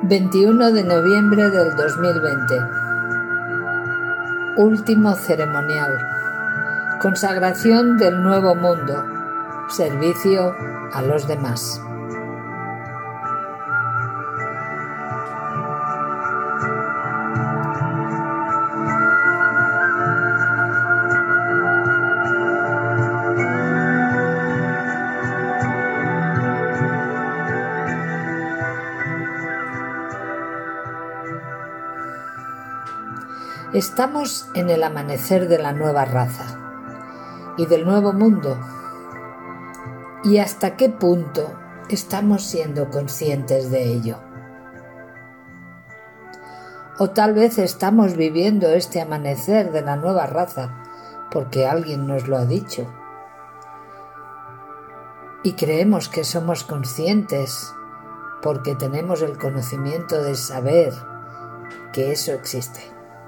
21 de noviembre del 2020. Último ceremonial. Consagración del nuevo mundo. Servicio a los demás. Estamos en el amanecer de la nueva raza y del nuevo mundo. ¿Y hasta qué punto estamos siendo conscientes de ello? O tal vez estamos viviendo este amanecer de la nueva raza porque alguien nos lo ha dicho. Y creemos que somos conscientes porque tenemos el conocimiento de saber que eso existe.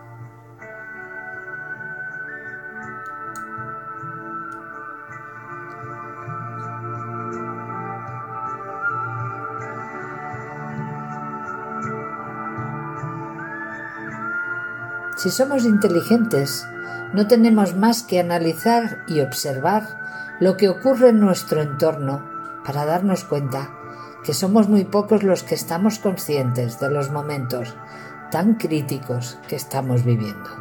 Si somos inteligentes, no tenemos más que analizar y observar lo que ocurre en nuestro entorno para darnos cuenta que somos muy pocos los que estamos conscientes de los momentos tan críticos que estamos viviendo.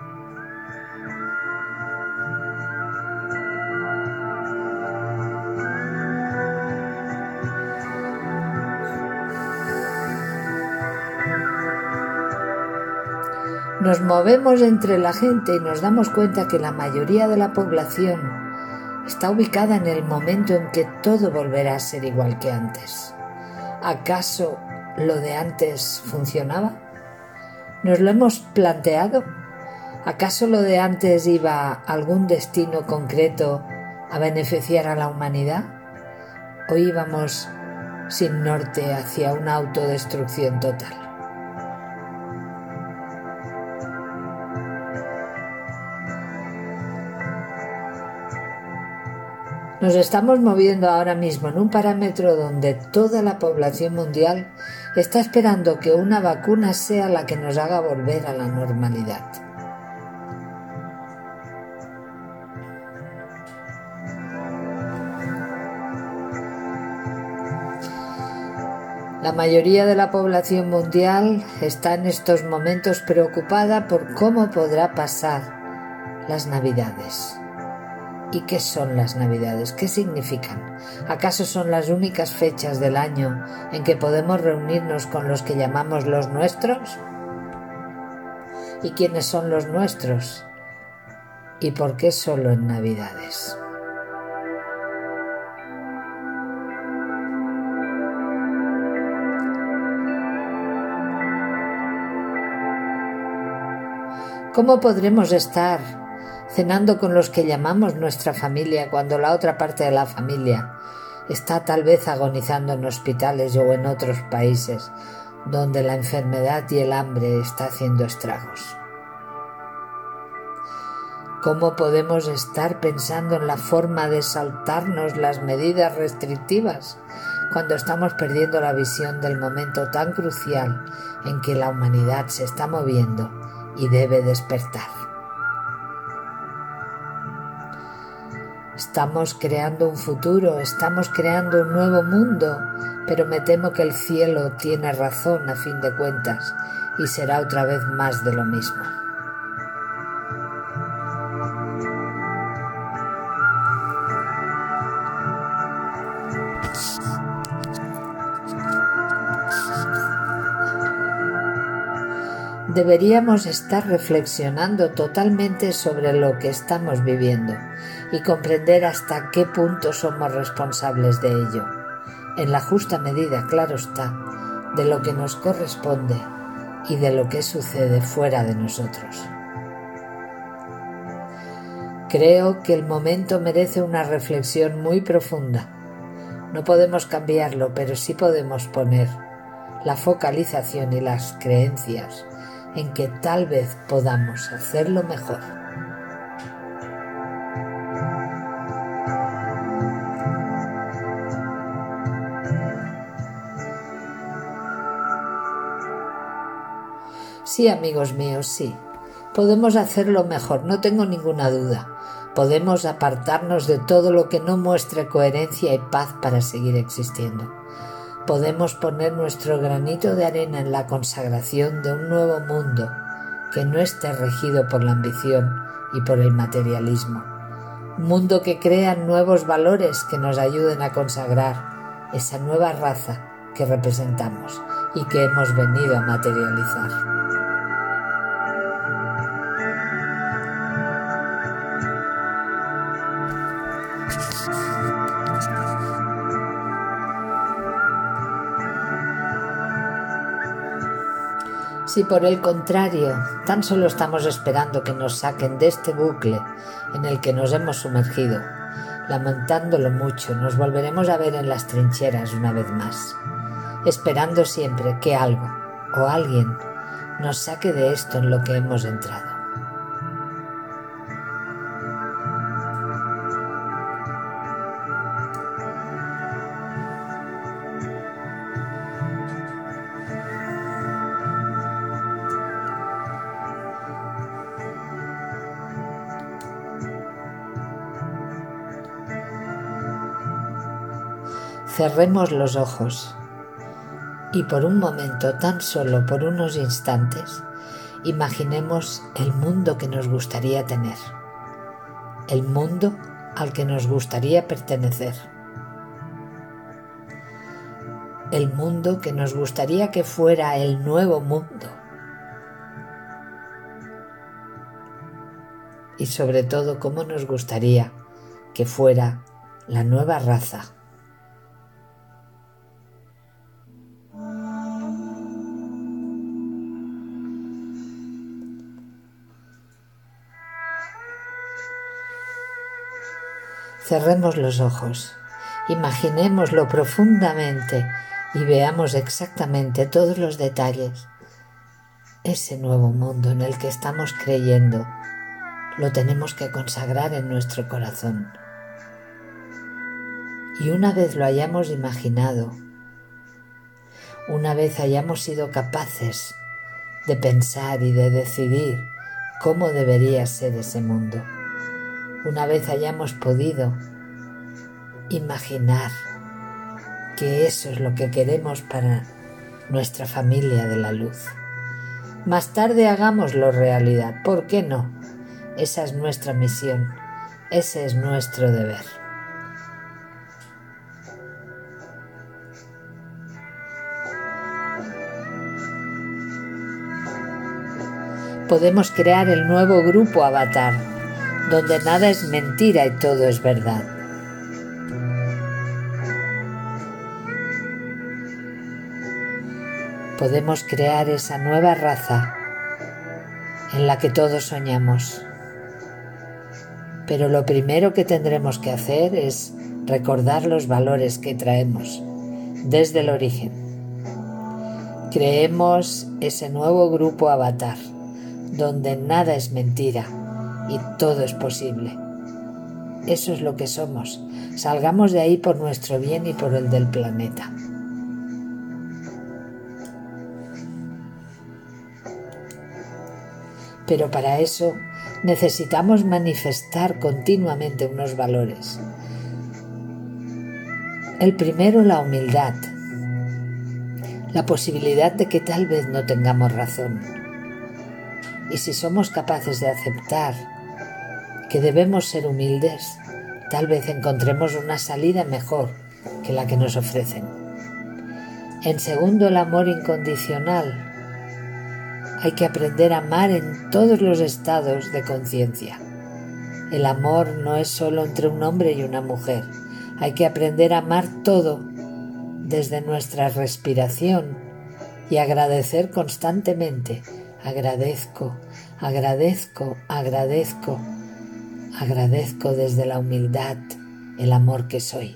Nos movemos entre la gente y nos damos cuenta que la mayoría de la población está ubicada en el momento en que todo volverá a ser igual que antes. ¿Acaso lo de antes funcionaba? ¿Nos lo hemos planteado? ¿Acaso lo de antes iba a algún destino concreto a beneficiar a la humanidad? ¿O íbamos sin norte hacia una autodestrucción total? Nos estamos moviendo ahora mismo en un parámetro donde toda la población mundial está esperando que una vacuna sea la que nos haga volver a la normalidad. La mayoría de la población mundial está en estos momentos preocupada por cómo podrá pasar las Navidades. ¿Y qué son las Navidades? ¿Qué significan? ¿Acaso son las únicas fechas del año en que podemos reunirnos con los que llamamos los nuestros? ¿Y quiénes son los nuestros? ¿Y por qué solo en Navidades? ¿Cómo podremos estar cenando con los que llamamos nuestra familia cuando la otra parte de la familia está tal vez agonizando en hospitales o en otros países donde la enfermedad y el hambre está haciendo estragos? ¿Cómo podemos estar pensando en la forma de saltarnos las medidas restrictivas cuando estamos perdiendo la visión del momento tan crucial en que la humanidad se está moviendo y debe despertar? Estamos creando un futuro, estamos creando un nuevo mundo, pero me temo que el cielo tiene razón a fin de cuentas y será otra vez más de lo mismo. Deberíamos estar reflexionando totalmente sobre lo que estamos viviendo y comprender hasta qué punto somos responsables de ello, en la justa medida, claro está, de lo que nos corresponde y de lo que sucede fuera de nosotros. Creo que el momento merece una reflexión muy profunda. No podemos cambiarlo, pero sí podemos poner la focalización y las creencias en que tal vez podamos hacerlo mejor. Sí, amigos míos, sí. Podemos hacerlo mejor, no tengo ninguna duda. Podemos apartarnos de todo lo que no muestre coherencia y paz para seguir existiendo. Podemos poner nuestro granito de arena en la consagración de un nuevo mundo que no esté regido por la ambición y por el materialismo. Un mundo que crea nuevos valores que nos ayuden a consagrar esa nueva raza que representamos y que hemos venido a materializar. Si por el contrario tan solo estamos esperando que nos saquen de este bucle en el que nos hemos sumergido, lamentándolo mucho, nos volveremos a ver en las trincheras una vez más, esperando siempre que algo o alguien nos saque de esto en lo que hemos entrado. Cerremos los ojos y por un momento, tan solo por unos instantes, imaginemos el mundo que nos gustaría tener, el mundo al que nos gustaría pertenecer, el mundo que nos gustaría que fuera el nuevo mundo y sobre todo cómo nos gustaría que fuera la nueva raza. Cerremos los ojos, imaginémoslo profundamente y veamos exactamente todos los detalles. Ese nuevo mundo en el que estamos creyendo lo tenemos que consagrar en nuestro corazón. Y una vez lo hayamos imaginado, una vez hayamos sido capaces de pensar y de decidir cómo debería ser ese mundo, una vez hayamos podido imaginar que eso es lo que queremos para nuestra familia de la luz, más tarde hagámoslo realidad. ¿Por qué no? Esa es nuestra misión, ese es nuestro deber. Podemos crear el nuevo grupo Avatar, donde nada es mentira y todo es verdad. Podemos crear esa nueva raza en la que todos soñamos. Pero lo primero que tendremos que hacer es recordar los valores que traemos desde el origen. Creemos ese nuevo grupo Avatar, donde nada es mentira y todo es posible. Eso es lo que somos. Salgamos de ahí por nuestro bien y por el del planeta. Pero para eso necesitamos manifestar continuamente unos valores. El primero, la humildad, la posibilidad de que tal vez no tengamos razón. Y si somos capaces de aceptar que debemos ser humildes, tal vez encontremos una salida mejor que la que nos ofrecen. En segundo, el amor incondicional. Hay que aprender a amar en todos los estados de conciencia. El amor no es solo entre un hombre y una mujer. Hay que aprender a amar todo desde nuestra respiración y agradecer constantemente. Agradezco, agradezco, agradezco. Agradezco desde la humildad el amor que soy.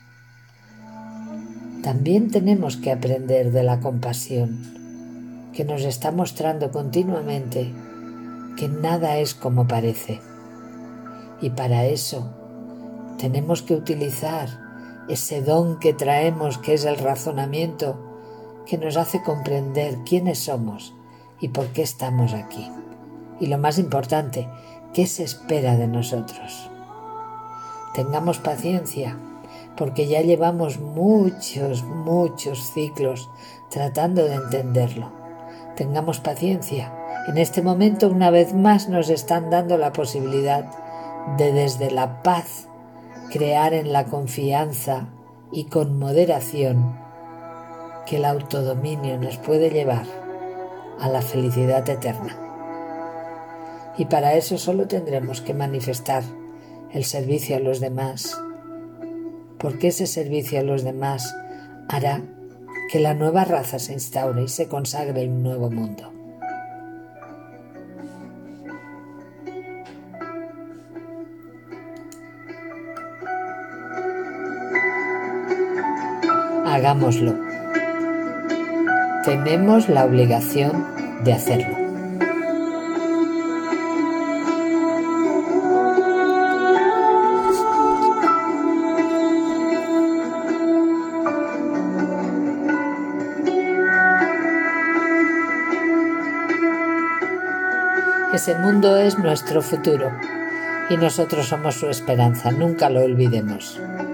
También tenemos que aprender de la compasión, que nos está mostrando continuamente que nada es como parece. Y para eso tenemos que utilizar ese don que traemos, que es el razonamiento, que nos hace comprender quiénes somos y por qué estamos aquí. Y lo más importante, ¿qué se espera de nosotros? Tengamos paciencia, porque ya llevamos muchos ciclos tratando de entenderlo. Tengamos paciencia. En este momento, una vez más, nos están dando la posibilidad de, desde la paz, crear en la confianza y con moderación que el autodominio nos puede llevar a la felicidad eterna. Y para eso solo tendremos que manifestar el servicio a los demás, porque ese servicio a los demás hará que la nueva raza se instaure y se consagre en un nuevo mundo. Hagámoslo. Tenemos la obligación de hacerlo. Ese mundo es nuestro futuro y nosotros somos su esperanza, nunca lo olvidemos.